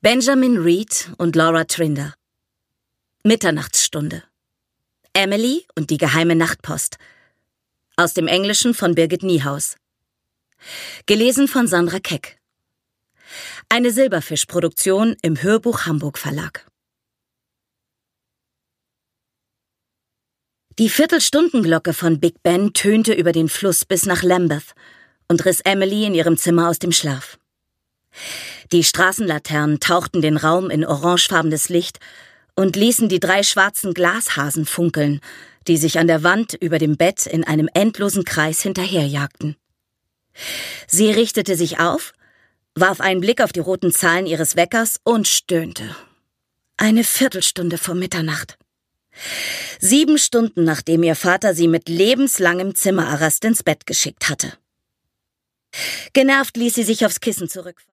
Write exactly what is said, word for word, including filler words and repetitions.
Benjamin Reed und Laura Trinder. Mitternachtsstunde. Emily und die geheime Nachtpost. Aus dem Englischen von Birgit Niehaus. Gelesen von Sandra Keck. Eine Silberfisch-Produktion im Hörbuch Hamburg Verlag. Die Viertelstundenglocke von Big Ben tönte über den Fluss bis nach Lambeth und riss Emily in ihrem Zimmer aus dem Schlaf. Die Straßenlaternen tauchten den Raum in orangefarbenes Licht und ließen die drei schwarzen Glashasen funkeln, die sich an der Wand über dem Bett in einem endlosen Kreis hinterherjagten. Sie richtete sich auf, warf einen Blick auf die roten Zahlen ihres Weckers und stöhnte. Eine Viertelstunde vor Mitternacht. Sieben Stunden, nachdem ihr Vater sie mit lebenslangem Zimmerarrest ins Bett geschickt hatte. Genervt ließ sie sich aufs Kissen zurück.